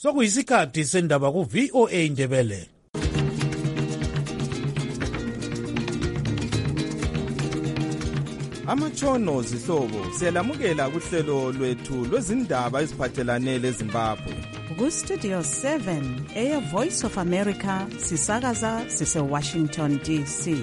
Sokuyisikhathi sendaba ku VOA Ndebele. Amatshono zihlobo siyalamukela kuhlelo lwethu lwezindaba eziphathelane leZimbabwe. Ku-Studio 7 Air Voice of America sisakaza sise-Washington DC.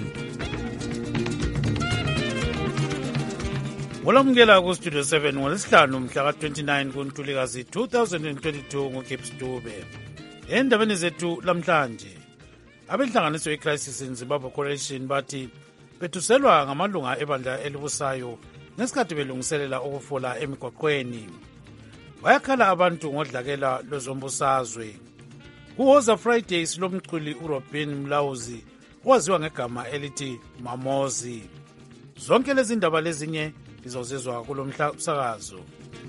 Olamukela ku-Studio 7 ngolesihlanu mhla ka-29 kuNtulikazi 2022 nguKips Dube. Endabeni zethu lamhlanje, abenhlanganiso ye-Crisis in Zimbabwe Coalition bathi bethuselwa ngamalunga ebandla elibusayo ngesikhathi belungiselela ukufola emigwaqweni. Bayakhala abantu ngodlakela lwezombusazwe. Kuwoza Friday silomculi uRobin Mlauzi owaziwa ngegama elithi Mamozi. Zonke lezi ndaba lezinye lizozizwa kulo msakazo.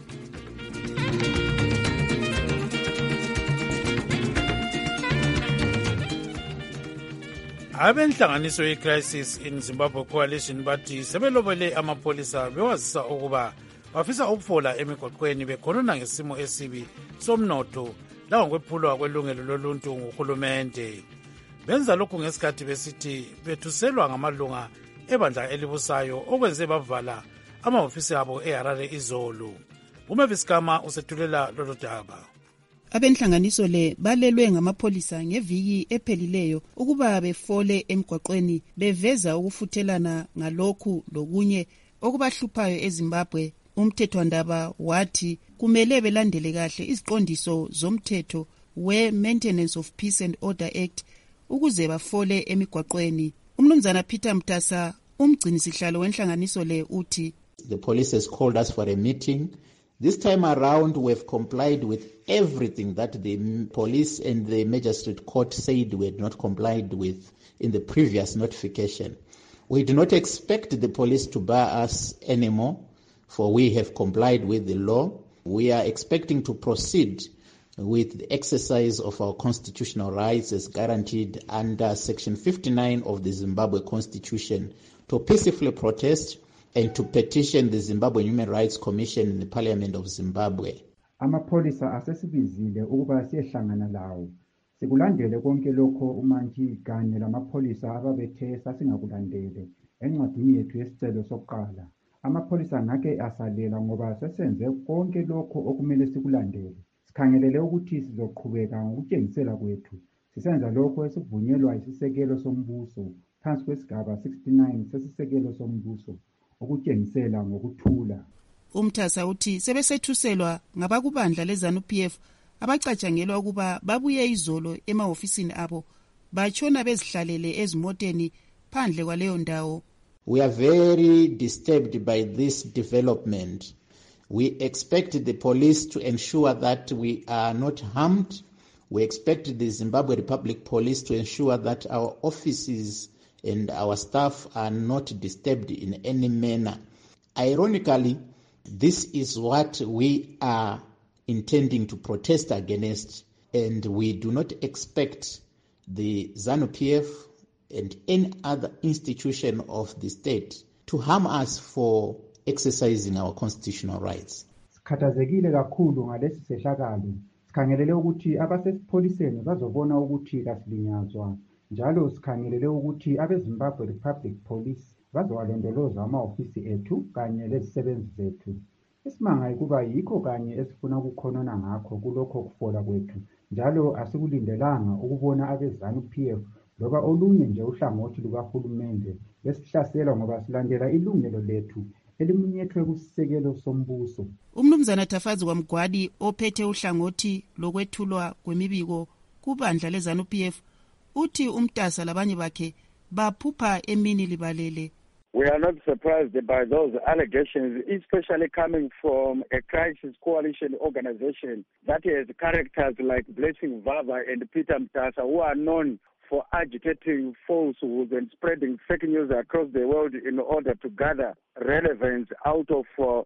Abenhlanganiso ye-Crisis in Zimbabwe Coalition bathi sebelobele amapolisa bewazisa ukuba bafisa ukufola emigwaqweni bekhonona ngesimo esibi somnotho langokwephulwa kwelungelo loluntu nguhulumende. Benza lokhu ngesikhathi besithi bethuselwa ngamalunga ebandla elibusayo okwenze bavala amahofisi abo eHarare izolo. Umavis Kama usethulela lolu daba. Abenhlanganiso le balelwe ngamapolisa ngeviki ephelileyo ukuba befole emgwaqweni beveza ukufuthelana ngalokhu lokunye okubahluphayo eZimbabwe. Umthethwandaba wathi kumele belandele kahle iziqondiso zomthetho we-Maintenance of Peace and Order Act ukuze bafole emigwaqweni. Umnumzana Peter Mtasa, umgcinisihlalo wenhlanganiso le, uthi the police has called us for a meeting. This time around, we've complied with everything that the police and the magistrate court said we had not complied with in the previous notification. We do not expect the police to bar us anymore, for we have complied with the law. We are expecting to proceed with the exercise of our constitutional rights as guaranteed under Section 59 of the Zimbabwe Constitution to peacefully protest and to petition the Zimbabwe Human Rights Commission in the Parliament of Zimbabwe. Amapolisa asesibizile ukuba siyehlangana lawo. Sikulandele konke lokho uMantshi kanye lamapolisa ababethe sasingakulandele encwadini yethu yesicelo sokuqala. Amapolisa ngake asalela ngoba sesenze konke lokho okumele sikulandele. Sikhangelele ukuthi sizoqhubeka ngokutshengisela kwethu. Sisenza lokho esivunyelwa isisekelo sombuso phansi kwesigaba 69 sesisekelo sombuso. Ukutshengisela ngokuthula. Umthasa uthi sebesethuselwa ngabakubandla leZANU-PF abacatshangelwa ukuba babuye izolo emahofisini abo batshona bezihlalele ezimoteni phandle kwaleyo ndawo. We are very disturbed by this development. We expect the police to ensure that we are not harmed. We expect the Zimbabwe Republic Police to ensure that our offices and our staff are not disturbed in any manner. Ironically, this is what we are intending to protest against, and we do not expect the ZANU-PF and any other institution of the state to harm us for exercising our constitutional rights. Sikhathazekile kakhulu ngalesi sehlakalo. Sikhangelele ukuthi abasesipholiseni bazobona ukuthi kasilinyazwa. Njalo sikhangelele ukuthi abeZimbabwe Republic Police bazowalondoloza amahofisi ethu kanye lezisebenzi zethu. Isimanga ukuba yikho kanye esifuna ukukhonona ngakho kulokho kufola kwethu. Njalo asikulindelanga ukubona abeZANU-PF loba olunye nje uhlangothi lukahulumende besihlasela ngoba silandela ilungelo lethu elimunyethwe kusisekelo sombuso. Umnumzana Tafazi kwaMgwadi ophethe uhlangothi lokwethulwa kwemibiko kubandla leZANU-PF uthi umtasa labanye bakhe baphupha emini libalele. We are not surprised by those allegations, especially coming from a crisis coalition organization that has characters like Blessing Vava and Peter Mtasa, who are known for agitating falsehoods and spreading fake news across the world in order to gather relevance out of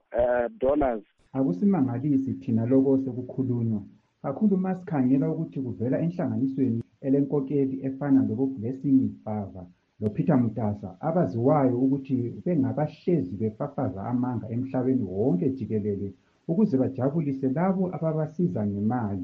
donors. Akusimangalisi thina lokho sekukhulunywa. Kakhulu masikhangela ukuthi kuvela enhlanganisweni elenkokeli efana loBlessing Vava loPeter Mtasa abaziwayo ukuthi bengabahlezi befafaza amanga emhlabeni wonke jikelele ukuze bajabulise labo ababasiza ngemali.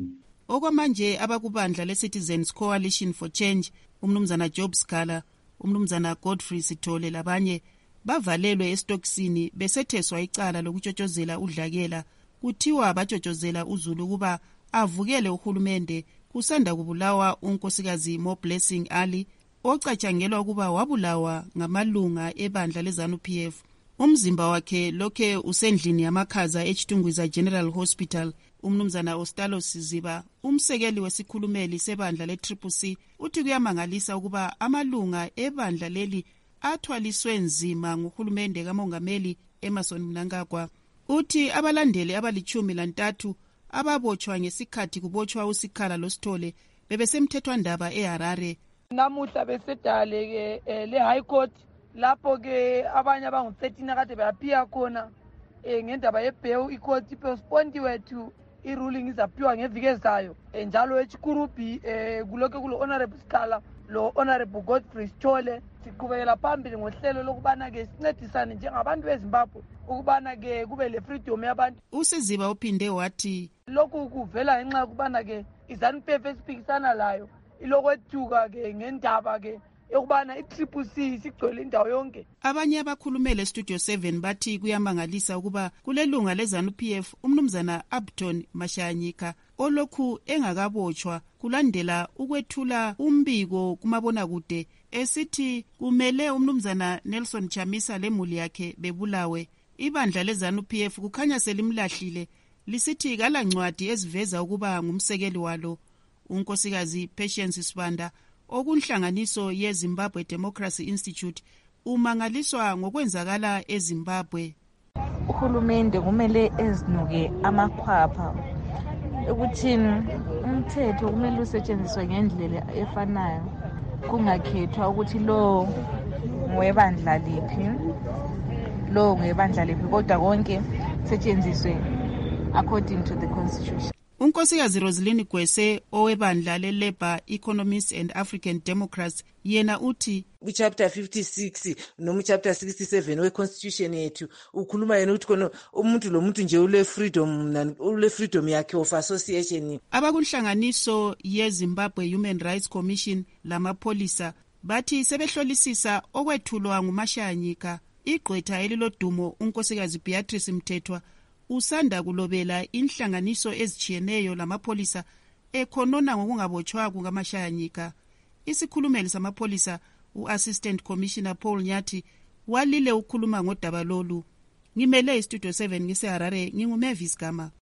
Okwamanje abakubandla le-Citizens Coalition for Change, umnumzana Job Scala, umnumzana Godfrey Sithole labanye bavalelwe estokisini besetheswa icala lokutshotshozela udlakela. Kuthiwa batshotshozela uZulu kuba avukele uhulumende kusanda kubulawa unkosikazi Mo Blessing Ali ocatshangelwa kuba wabulawa ngamalunga ebandla leZANU-PF. Umzimba wakhe lokhe usendlini yamakhaza eChitungwiza General Hospital. Umnumzana Ostalos Ziba, umsekeli wesikhulumeli sebandla le-CCC, uthi kuyamangalisa ukuba amalunga ebandla leli athwaliswe nzima nguhulumende kamongameli Emmerson Mnangagwa. Uthi abalandeli abali-13 ababotshwa ngesikhathi kubotshwa uSikhala loSithole bebesemthethwandaba eHarare. Namuhla besedale le High Court lapho ke abanye abangu-13 kade bayaphiya khona ngendaba yebail. I-court postponed to i-ruling izaphiwa ngeviki ezayo njalo eChikurubi kulokho kulo Honorable Scala lo Honorable Godfrey Sithole. Siqhubekela phambili ngohlelo lokubana ke sincedisane njengabantu beZimbabwe ukubana ke kube le freedom yabantu. USiziba uphinde wathi lokhu kuvela ngenxa ukubana ke iZANU-PF esiphikisana layo ilokwethuka ke ngendaba ke ekubana i-CCC sigcwele indawo yonke. Abanye abakhulumele Studio 7 bathi kuyamangalisa ukuba kulelunga leZANU-PF umnumzana Abton Mashanyika olokhu engakabotshwa kulandela ukwethula umbiko kumabonakude esithi kumele umnumzana Nelson Chamisa lemuli yakhe bebulawe. Ibandla leZANU-PF kukhanya selimlahlile lisithi kalancwadi eziveza ukuba ngumsekeli walo. Unkosikazi Patience Sibanda okunhlanganiso yeZimbabwe Democracy Institute umangaliswa ngokwenzakala eZimbabwe. Uhulumende kumele ezinuke amakhwapha ukuthini umthetho kumele usetshenziswe ngendlela efanayo, kungakhethwa ukuthi lo ngwebandla liphi lo ngwebandla liphi, kodwa konke setshenziswe according to the constitution. Unkosikazi Rosaline Gwese owebandla le-Labour Economists and African Democrats yena uthi chapter 56 noma chapter 67 we-constitution yethu ukhuluma yena ukuthi khona umuntu lomuntu nje ule freedom yakhe of association. Abakunhlanganiso ye-Zimbabwe Human Rights Commission lamapholisa bathi sebehlolisisa okwethulwa nguMashanyika. Igqwetha elilodumo unkosikazi Beatrice Mthethwa usanda kulobela inhlanganiso ezichiyeneyo lamapholisa ekhonona ngokungabotshwa kukaMashanyika. Isikhulumeli samapholisa u-Assistant Commissioner Paul Nyathi walile ukhuluma ngodaba lolu. Ngimele iStudio 7 ngiseHarare, nginguMavis Gama.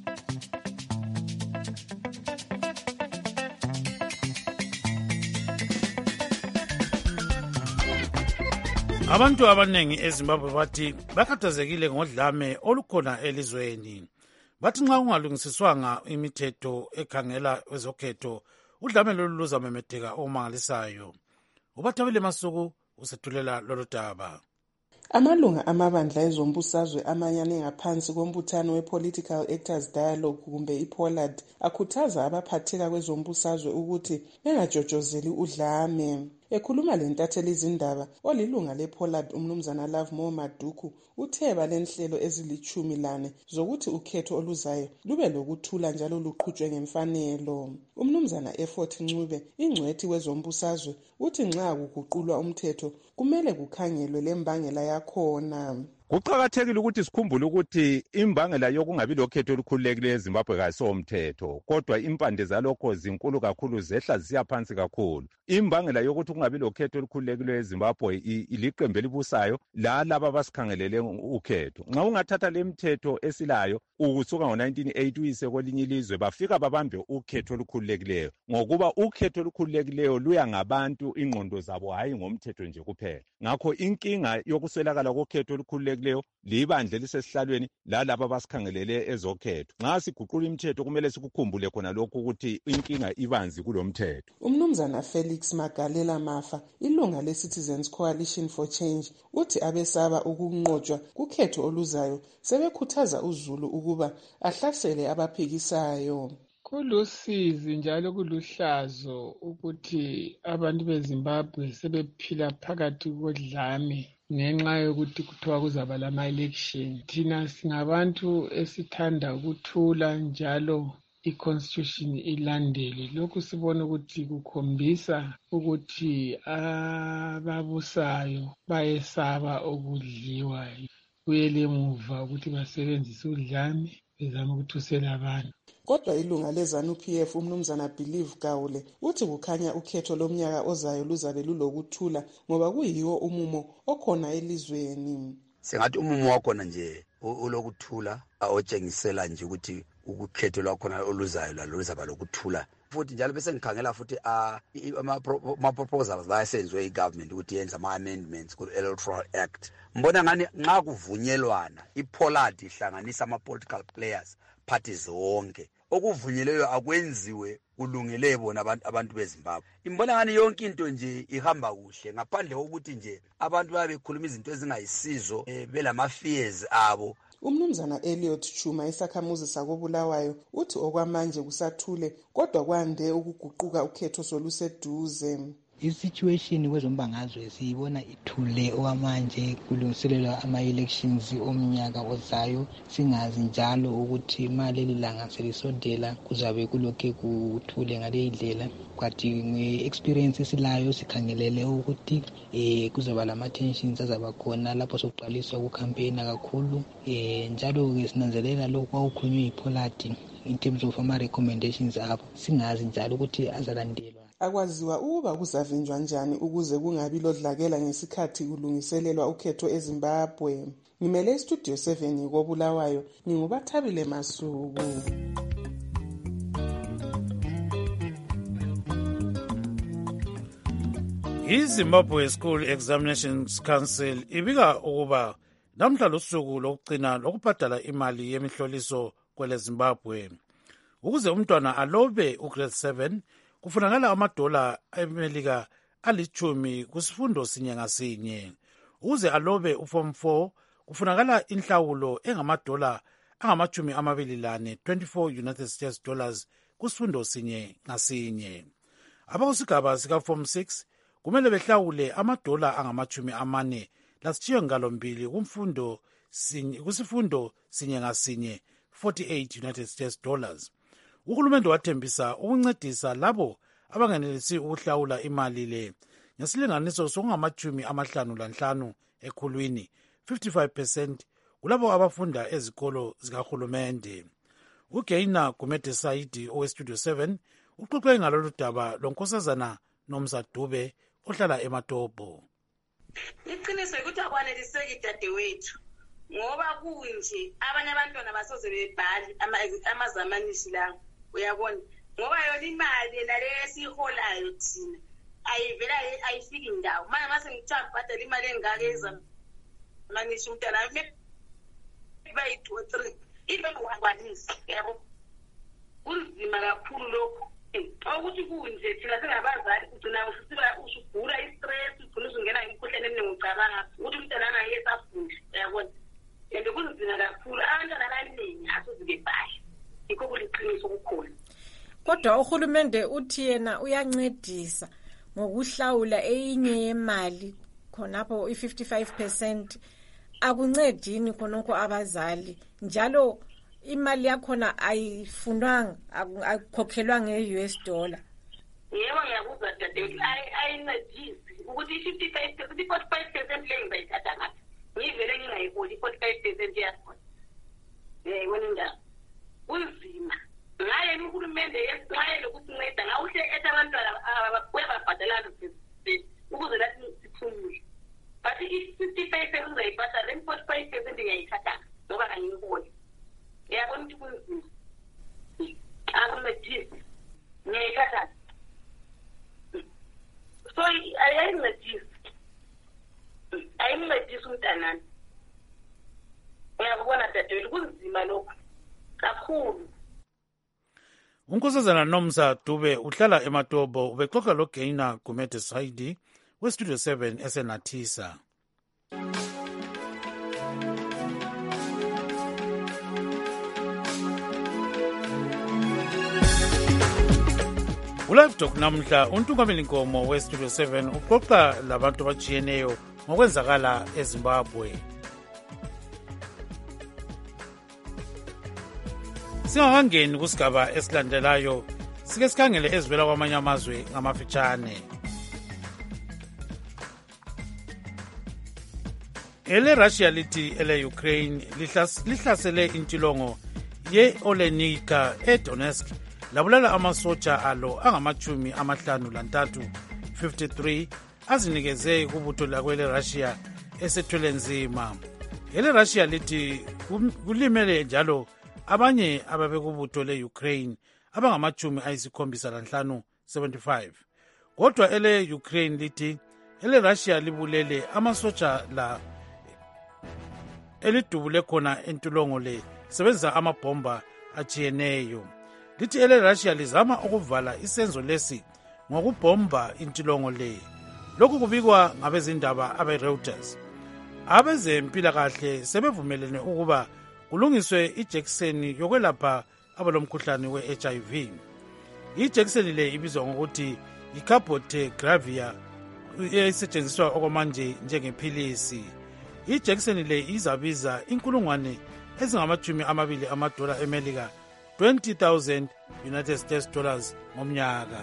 Abantu abanengi eZimbabwe bathi bakhathazekile ngodlame olukhona elizweni. Bathi nxa kungalungisiswanga imithetho ekhangela ezokhetho, udlame lolu luzamemetheka omangalisayo. Ubathabile Masuku usethulela lolu daba. Amalunga amabandla ezombusazwe amanyane ngaphansi kombuthano we-Political Actors Dialogue kumbe iPOLAD akhuthaza abaphatheka kwezombusazwe ukuthi bengajojozeli udlame. Ekhuluma lentatheli izindaba olilunga lePOLAD umnumzana Lovemore Maduku utheba lenhlelo ezili-14 zokuthi ukhetho oluzayo lube lokuthula njalo luqhutshwe ngemfanelo. Umnumzana Effort Ncube ingcwethi wezombusazwe uthi nxa kuguqulwa umthetho kumele kukhangelwe lembangela yakhona. Kuqakathekile ukuthi sikhumbule ukuthi imbangela yokungabi lokhetho olukhululekileyo eZimbabwe kayisomthetho, kodwa impande zalokho zinkulu kakhulu, zehla ziyaphansi kakhulu. Imbangela yokuthi kungabi lokhetho olukhululekileyo eZimbabwe iliqembu elibusayo lalabo abasikhangelele ukhetho. Nxa ungathatha lemithetho esilayo ukusuka ngo-1980 uyise kwelinye ilizwe bafika babambe ukhetho olukhululekileyo, ngokuba ukhetho olukhululekileyo luya ngabantu ingqondo zabo, hayi ngomthetho nje kuphela. Ngakho inkinga yokuswelakala kokhetho olukhululekileyo libandle lisesihlalweni lalabo abasikhangelele ezokhetho. Nxa siguqula imithetho kumele sikukhumbule khona lokhu ukuthi inkinga ibanzi kulomthetho. Umnumzana Felix Magalela Mafa, ilunga le-Citizens Coalition for Change, uthi abesaba ukunqotshwa kukhetho oluzayo sebekhuthaza uZulu ukuba ahlasele abaphikisayo. Kulusizi njalo kuluhlazo ukuthi abantu beZimbabwe sebephila phakathi kodlame ngenxa yokuthi kuthiwa kuzaba lama-election. Thina singabantu esithanda ukuthula njalo i-constitution ilandele. Lokhu sibona ukuthi kukhombisa ukuthi ababusayo bayesaba ukudliwa, kuyele emuva ukuthi basebenzise udlame bezama ukuthusela abantu. Kodwa ilunga leZANU-PF umnumzana Believe Gawule uthi kukhanya ukhetho lomnyaka ozayo luzabe lulokuthula ngoba kuyiwo umumo okhona elizweni. Sengathi umumo wakhona nje ulokuthula otshengisela nje ukuthi ukukhetho lwakhona oluzayo lalo luzaba lokuthula. Futhi njalo bese ngikhangela futhi ama-proposals lasenziwe i-government ukuthi yenza ama-amendments ku-Electoral Act. Mbona ngani nxa kuvunyelwana i-Pollard ihlanganisa ama-political players parties zonke. Okuvunyelweyo akwenziwe kulungele bona abantu beZimbabwe. Imbona ngani yonke into nje ihamba kuhle ngaphandle kokuthi nje abantu babekhuluma izinto ezingayisizo belama-fears abo. Umnumzana Elliot Chuma isakhamuzi sakobulawayo uthi okwamanje kusathule kodwa kwande ukuguquka ukhetho soluseduze. I-situation kwezombangazwe siyibona ithule okwamanje kulungiselelwa ama-elections omnyaka ozayo, singazi njalo ukuthi maleli langa selisondela kuzabe kulokhe kuthule ngale ndlela. Kwathi nge-experience esilayo sikhangelele ukuthi kuzaba lama-tensions azaba khona lapho sokuqaliswa kucampaign kakhulu, njalo-ke sinanzelela lokhu kwakukhulunywe yi-Pollard in terms of ama-recommendations abo, singazi njalo ukuthi azalandelwa. Akwaziwa ukuba kuzavinjwa njani ukuze kungabi lodlakela ngesikhathi kulungiselelwa ukhetho eZimbabwe. Ngimele iStudio 7 ngikobulawayo, ngingubathabile Masuku. iZimbabwe School Examinations Council ibika ukuba namhla lusuku lokugcina lokubhadala imali yemihloliso kwele Zimbabwe. Ukuze umntwana alobe ugrade 7 kufunakala $10 eMelika ali10 kusifundo sinye ngasinye. Ukuze alobe uform 4 kufunakala inhlawulo engama$24 24 United States dollars kusifundo sinye ngasinye. Abakusigaba sika form 6 kumele behlawule $40 kusifundo sinye ngasinye 48 United States dollars. Uhulumende wathembisa ukuncedisa labo abangenelisi ukuhlawula imali le ngesilinganiso sokungama-55 ekhulwini 55% kulabo abafunda ezikolo zikahulumende. uGaina Gumede Saidi oweStudio 7 uxoxe ngalolu daba lonkosazana Nomsa Dube ohlala eMatopo. Iqiniso ukuthi akwaneliseki dadewethu ngoba kunje abanye abantwana basoze bebhali amazamanisi lawo. Uyabona ngoba yona imali nale esiholayo thina ayivela ayifiki indawo manje mase ngithamba bhadala imali engaka ezamanisi umntana bayi 2 3 ibe ngokwanisa yabo kunzima kakhulu lokho ukuthi kunje thina singabazali ugcina usugula i-stress ugcina usungena imikhuhlane eminingi ucabanga ukuthi umntana angayesafunde uyabona and kunzima kakhulu abantwana abaningi asozike bhayi ikho kuliqiniso kukhona. Kodwa uhulumende uthi yena uyancedisa ngokuhlawula eyinye yemali khonapho i-55% akuncedini khonokho abazali njalo imali yakhona ayifundwanga akukhokhelwa nge-US dollar. Yebo ngiyakuzwa dadewethu ayincedisi ukuthi i-55% i-45% le ngizayithatha ngaphi ngivele ngingayiboni i-45% yakhona yayibona indaba kunzima ngaye uhulumende yesixwayele ukusinceda ngawuhle ethi abantwana bayababhadala ukuze lathi siphumule but i-55% uzayibhadala i-45% ngiyayithatha ngoba angiyiboni yabona ukuthi kunzima akuncedisi ngiyayithatha so ayincedisi umntanami uyakubona dadewethu kunzima lokho kakhulu. Unkosazana Nomsa Dube uhlala eMatopo ubexoxa loGaina Gumede Saidi weStudio 7 eseNathisa. Ulive Talk namhla untungameli nkomo weStudio 7 uxoxa labantu abajiyeneyo ngokwenzakala eZimbabwe. Singakangeni kusigaba esilandelayo, sike sikhangele ezivela kwamanye amazwe ngamafitshane. Ele Russia lithi ele Ukraine lihlasele intilongo ye Olenika eDonetsk labulala amasotsha alo angamachumi amahlanu lantathu 53 azinikeze kubutho lakwele Russia esethwele nzima. Ele Russia lithi kulimele njalo abanye ababekubutho le-Ukraine abangamachumi ayisikhombisa lanhlanu 75. Kodwa ele Ukraine lithi ele Russia libulele amasotsha la elidubule khona entulongo le sebenzisa amabhomba ajiyeneyo. Lithi ele Russia lizama ukuvala isenzo lesi ngokubhomba intulongo le. Lokhu kubikwa ngabezindaba abe-Reuters. Abezempilakahle sebevumelene ukuba kulungiswe ijekiseni yokwelapha abalomkhuhlane we-HIV. Ijekiseni le ibizwa ngokuthi iCabotegravir esetshenziswa okwamanje njengephilisi. Ijekiseni le izabiza inkulungwane ezingamachumi $20 eMelika, 20,000 United States dollars ngomnyaka.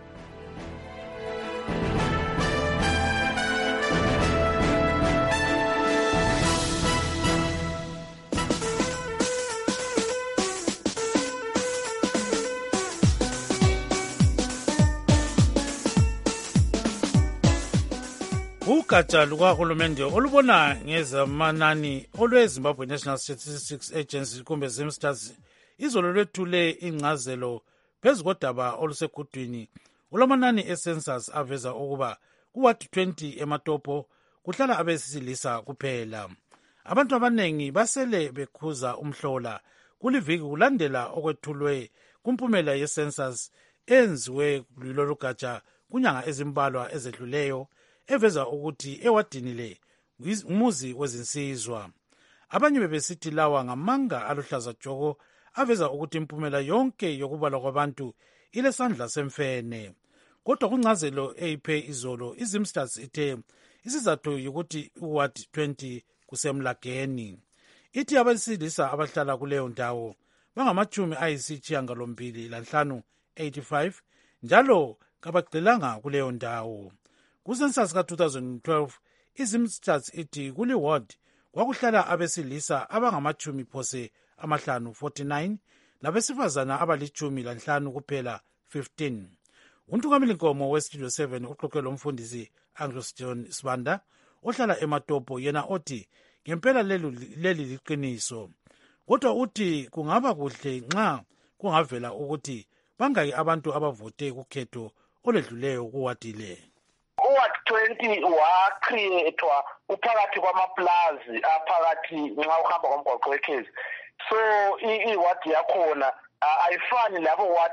Ugatsha lukahulumende olubona ngezamanani olwe-Zimbabwe National Statistics Agency kumbe ZimStats izolo lwethule ingcazelo phezu kodaba olusekudwini olamanani ecensus aveza ukuba kuward 20 eMatopo kuhlala abesilisa kuphela. Abantu abanengi basele bekhuza umhlola kuliviki kulandela okwethulwe kumpumela yecensus enziwe kulolu gatsha kunyanga ezimbalwa ezedluleyo eveza ukuthi ewadini le umuzi wezinsizwa. Abanye bebesithi lawa ngamanga aluhlaza tshoko aveza ukuthi impumela yonke yokubalwa kwabantu ilesandla semfene. Kodwa kungcazelo eyiphe izolo iZimStats ithe isizathu ukuthi uward 20 kusemlageni. Ithi abesilisa abahlala kuleyo ndawo bangamachumi ayisishiyagalombili lanhlanu 85 njalo kabagxilanga kuleyo ndawo. Kusensus ka-2012 iZimStats ithi kuliward kwakuhlala abesilisa abangamachumi phose amahlanu 49 labesifazana abalichumi lanhlanu kuphela 15. Untungameli Nkomo weStudio 7 uxoxe lomfundisi Anglo-John Sibanda ohlala eMatopo yena othi ngempela leli liqiniso. Kodwa uthi kungaba kuhle nxa kungavela ukuthi bangaki abantu abavote kukhetho oledluleyo kuwadi le. Uward 20 wakriyethwa uphakathi kwamaplazi aphakathi nxa uhamba ngomgwaqo wekhezi. So iward yakhona ayifani labo ward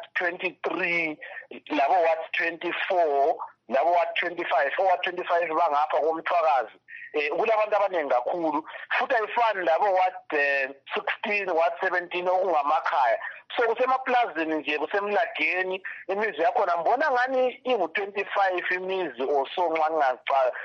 23 labo ward 24 labo ward 25. Ward 25 bangapha komthwakazi. Kulabantu abaningi kakhulu futhi ayifani labo ward 16 ward 17 okungamakhaya. So kusemaplazini nje kusemlageni imizi yakhona mbona ngani ingu-25 imizi oso nxa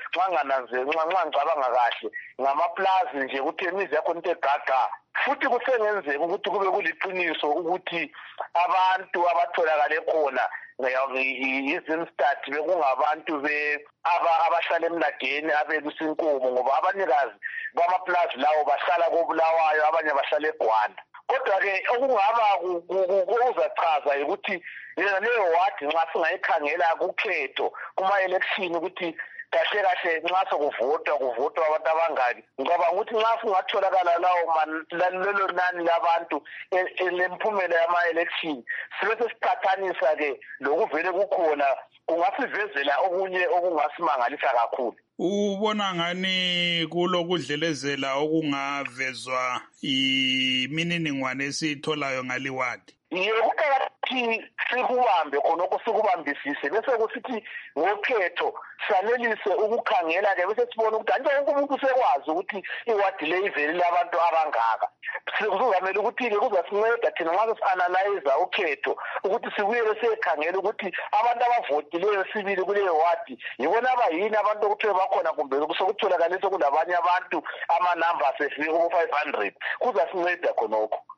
ngicabanga kahle ngamaplazi nje ukuthi imizi yakhona into egaga. Futhi kusengenzeka ukuthi kube kuliqiniso ukuthi abantu abatholakale khona iZimStats bekungabantu abahlala emlageni abelusinkomo ngoba abanikazi bamaplazi lawo bahlala koBulawayo abanye bahlala eGwanda. Kodwa-ke okungaba kuzachaza ukuthi leyo wadi nxa singayikhangela kukhetho kuma-election ukuthi kahle kahle nxa kuvotwa abantu abangaki. Ngicabanga ukuthi nxa singatholakala lelo nani labantu lemphumela yama-election sibe sesiqathanisa-ke lokuvele kukhona kungasivezela okunye okungasimangalisa kakhulu. Ubona ngani kulokudlelezela okungavezwa imininingwane esiyitholayo ngaliwadi? Kuqakathekile sikubambe khonokho sikubambisise bese kusithi ngokhetho sanelise ukukhangela-ke bese sibona ukuthi anje wonke umuntu sekwazi ukuthi iwadi le iveli labantu abangaka. Kuzamele ukuthi-ke kuzasinceda thina nxa si-analyza ukhetho ukuthi sibuyele siyekhangela ukuthi abantu abavotileyo sibili kuleyo wadi yibona abayini abantu okuthiwe bakhona kumbe sekutholakale sekulabanye abantu amanamba asefike ku-500 kuzasinceda khonokho.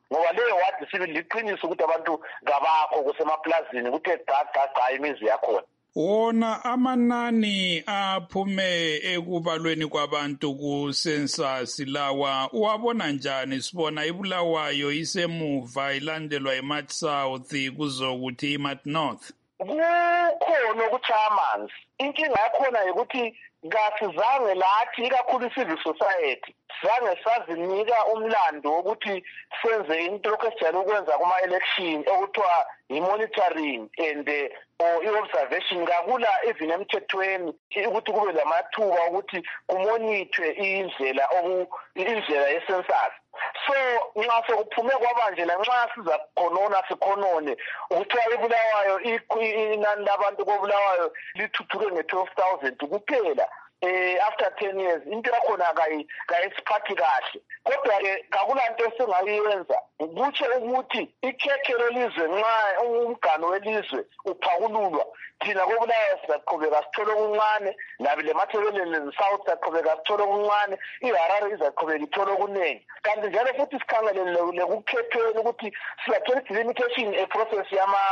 ngoba leyo wadi sibili liqiniso ukuthi abantu ngabakho kusemaplazini kuthe gqa imizi yakhona. Wona amanani aphume ekubalweni kwabantu ku-census lawa uwabona njani? Sibona iBulawayo isemuva ilandelwa iMarch South kuzokuthi iMarch North. Kukhona ukutshaya amanzi. Inkinga yakhona ukuthi kasizange lathi ikakhulu civil society zange sazinika umlando wokuthi senze into lokesijayele ukwenza kuma-election okuthiwa i-monitoring and i-observation kakula even emthethweni ukuthi kube lamathuba ukuthi kumonithwe indlela ye-census. So nxa sekuphume kwabanje lanxa siza khonona sikhonone ukuthiwa iBulawayo inani labantu koBulawayo lithuthuke nge-12,000 kuphela after 10 years into yakhona kayisiphathi kahle. Kodwa-ke kakulanto esingayiyenza kutsho ukuthi ikhekhe lelizwe nxa umgano welizwe uphakululwa thina koBulawayo sizaqhubeka sithole okuncane labi leMathebeleni le-South sizaqhubeka sithole okuncane iHarare izaqhubeka ithole okuningi. Kanti njalo futhi sikhangelele kukhethweni ukuthi sizathola i-delimitation eprocess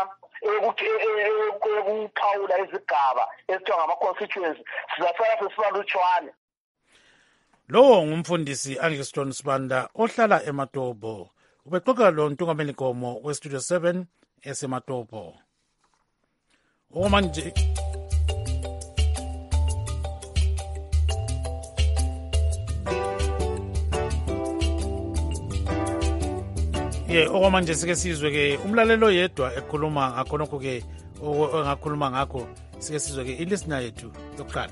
ekuphawula izigaba ezithiwa ngama-constituency sizasala sesibalutshwane. Lowo ngumfundisi Angiston Sibanda ohlala eMatobo. Ubexoxa lo Ntungameli Gomo weStudio 7 eseMatobo. Okwamanje okwamanje sike sizwe ke umlalelo yedwa ekhuluma ngakhonokho ke engakhuluma ngakho sike sizwe ke ilistener yethu yokuqala.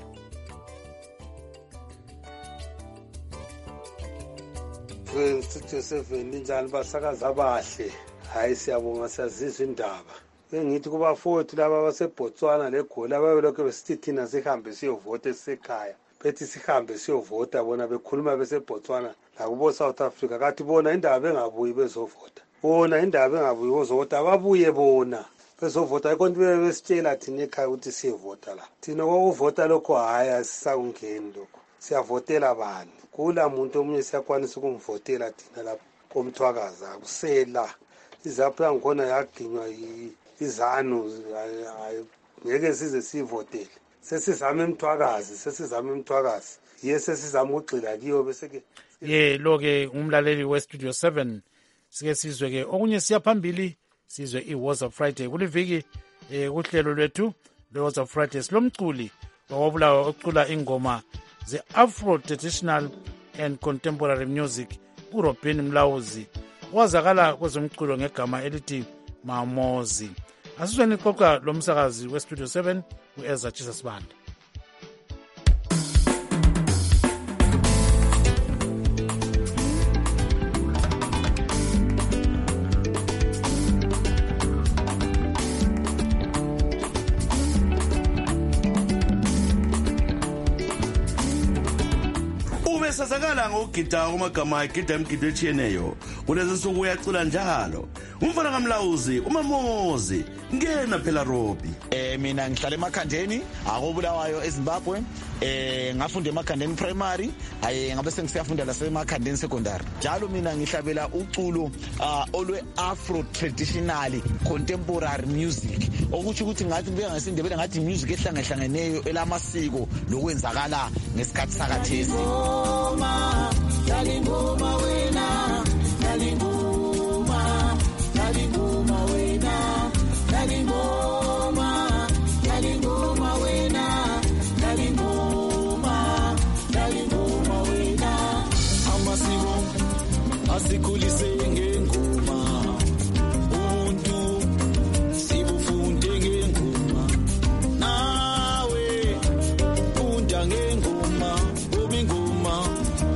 Studio 7 njani basakaza abahle? Hayi siyabonga siyazizwa indaba. Bengithi kubafowethu laba baseBotswana leGoli ababelokho besithi thina sihambe siyovota esekhaya. Bethi sihambe siyovota bona bekhuluma beseBotswana la kubo South Africa kathi bona indaba bengabuyi bezovota. Bona indaba bengabuyi bezovota babuye bona bezovota ikonto besitshela thina ekhaya ukuthi siyevota la. Thina ukuvota lokho hayi asisakungeni lokho. Siyavotela abantu. Kula muntu omunye siyakwanisa ukumvotela thina lapho komthwakaza akusela. Izapha ngikhona yaginywa izanu ngeke size sivotele. Sesizama imthwakazi sesizama ukugxila kiyo bese ke lo ke umlaleli weStudio 7 sike sizwe ke okunye siya phambili sizwe iWhatsApp Friday kuliviki kuhlelo lwethu leWhatsApp Friday silomculi wawabulawa ocula ingoma ze-Afro traditional and contemporary music uRobin Mlawuzi wazakala kwezomculo ngegama elithi Mamozi. Asizweni ixoxa lomsakazi weStudio 7 uEza Jesus Banda. Sazakala ngokugida kumagama egida imgido etshiyeneyo kulezi nsuku uyacula njalo umfana kaMlawuzi uMamozi ngena phela Robi. Mina ngihlala eMakhandeni akoBulawayo eZimbabwe. Ngafunda eMakhandeni primary ngabe sengisiyafunda la eMakhandeni secondary. Njalo mina ngihlabela uculo olwe Afro traditional contemporary music okuthi ngathi ngibeka ngesindebele ngathi music ehlangahlangeneyo elamasiko lokwenzakala ngesikhathi sakathesi. Ngoma wena ngoma wena amasiko asikhulise ngengoma ubuntu sibufunde ngengoma nawe funda ngengoma ngoba ingoma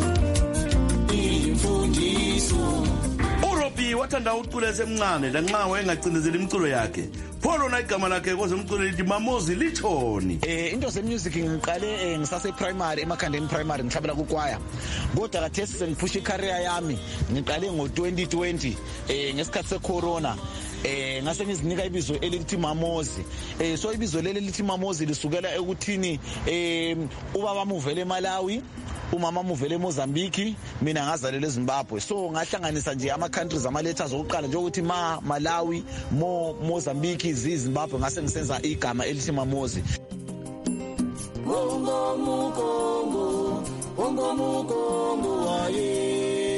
iyimfundiso. uRobi wathanda ucula esemncane lanxa wayengacindezeli imculo yakhe. Pholo na igama lakhe kwezomculo lithi Mamozi lithoni. Into zemusic ngiqale ngisase primary eMakhandeni primary ngihlabela kukwaya. Kodwa kathesi sengiphusha icareer yami ngiqale ngo2020 ngesikhathi secorona. ngase ngizinika ibizo elithi Mamozi. So ibizo leli lithi Mamozi lisukela ekuthini ubaba muvele eMalawi, umama muvele eMozambique, mina ngazalelwa eZimbabwe. So ngahlanganisa nje ama countries ama letters okuqala njengokuthi Malawi, Mozambique, Zimbabwe, ngase ngisenza igama elithi Mamozi. Bongo mukongo aye.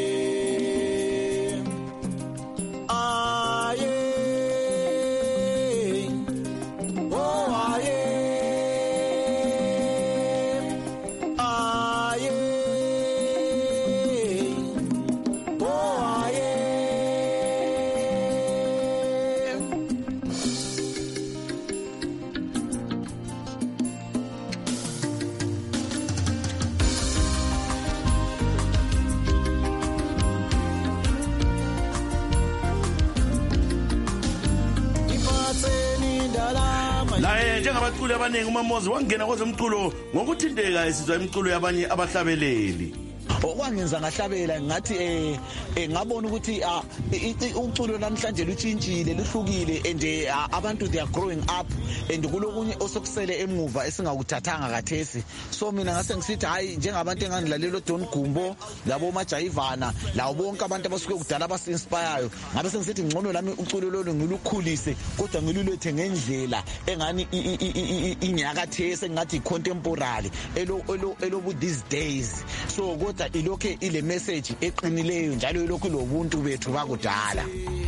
Abaculi abaningi uMamozi wangena kwezomculo ngokuthinteka esizwa imculo yabanye abahlabeleli. Okwangenza ngahlabela ngathi ngabona ukuthi umculo namhlanje luchintshile luhlukile and abantu they are growing up and kulokunye osokusele emuva esingakuthathanga kathesi. So mina ngase ngisithi hayi njengabantu engangilalela Don Gumbo labo Majayivana lawo bonke abantu abasuke kudala abasinspire ngabe sengisithi ngcono lami umculo lolu ngilukhulise kodwa ngilulethe ngendlela engani inyakathese ngathi contemporary elobu these days. So kodwa ilokho ile message eqinileyo njalo ilokho lobuntu bethu bakudala.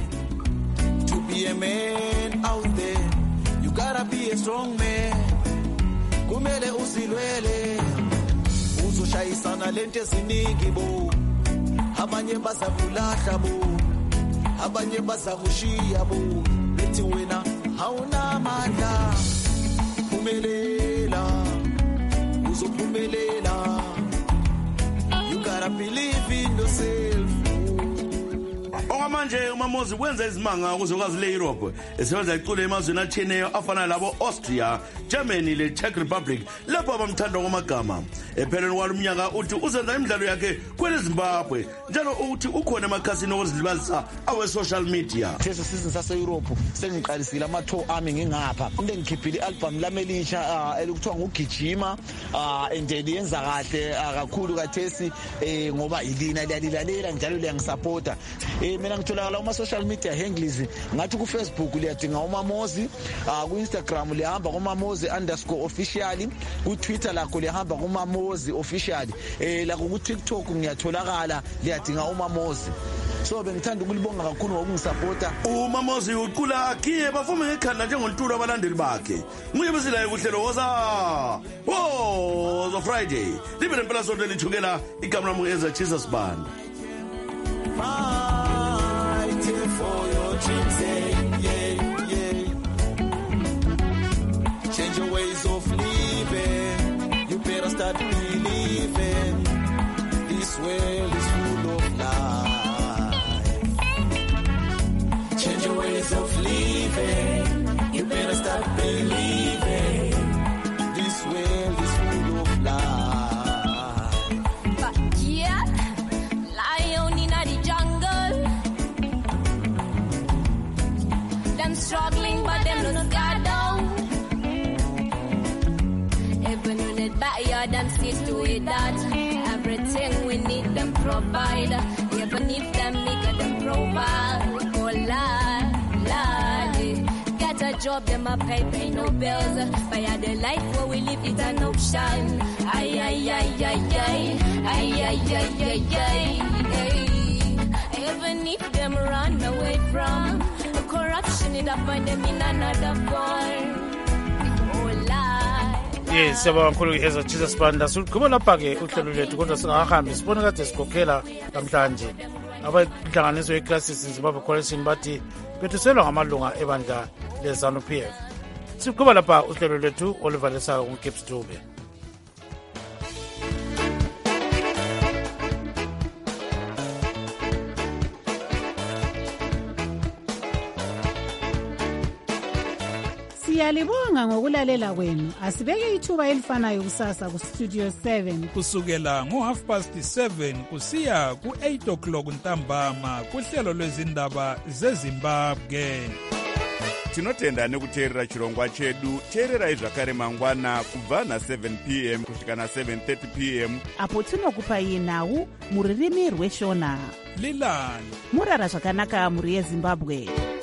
To be a man out there you gotta be a strong man. Kumele usilwele uzoshayisana lento eziningi bo. Abanye bazakulahla bo, abanye bazakushiya bo. Bethi wena awuna amandla, phumelela uzophumelela. You gotta believe in yourself. Okwamanje uMamozi wenza izimanga ukuzokwazi le Europe esebenza iculo emazweni atshiyeneyo afana labo Austria, Germany le Czech Republic lapho abamthanda ngomagama. Epheleni kwalomnyaka uthi uzenza imidlalo yakhe kwele Zimbabwe njalo uthi ukhona emakhasini okuzilibazisa awe social media. Lesi season sase Europe sengiqalisile ama tour ami ngingapha. Into ngikhiphile album lami elisha elokuthiwa ngugijima and liyenza kahle kakhulu kathesi ngoba ilina liyalilalela njalo liyangisupport. Mina ngitholakala kuma social media handles ngathi ku Facebook liyadinga uMamozi, ku Instagram liyahamba kuMamozi_official, ku Twitter lakho liyahamba kuMamozi official, la ku TikTok ngiyatholakala liyadinga uMamozi. So bengithanda ukulibonga kakhulu ngokungisupport. uMamozi uqula akhiye bavume ngekhanda njengontulu abalandeli bakhe. Nguye besilayo kuhlelo woza zo Friday libe lempela sonto lithukela igama lami Ezra Jesus Band. Fighting for your dreams, yeah. Change your ways of living. You better start believing. This world is full of life. Change your ways of living. You better start believing. This world is full of life. But yeah. Struggling, but them no scar down. Even in the backyard, them still do it that. Everything we need, them provide. Even if them make them provide. Oh, Lord, get a job, them a pay no bills. By the life where we live, it an option. Even if them run away from corruption, it find them in another form. Oh Lord. Yes, siyabonga kakhulu Ezra Jesus Band. Siqhubeka lapha ke uhlelo lethu kodwa singahambi sibone kade sikhokhela namhlanje. Abahlanganiso yeCrisis Zimbabwe Coalition bathi bethuselwa ngamalunga ebandla leZANU-PF. Siqhubeka lapha uhlelo lethu Oliver Lesaka uGibbs Dube. Siyalibonga ngokulalela kwenu. Asibeke ithuba elifanayo kusasa kuStudio 7 kusukela ngo7:30 kusiya ku8 o'clock ntambama kuhlelo lwezindaba zeZimbabwe. Tinotenda nekuteerera chirongwa chedu. Teererai zvakare mangwana kubva na7 p.m. kusvika na7:30 p.m. apo tinokupai nhau mururimi rweshona. Lilani murara zvakanaka muri yeZimbabwe.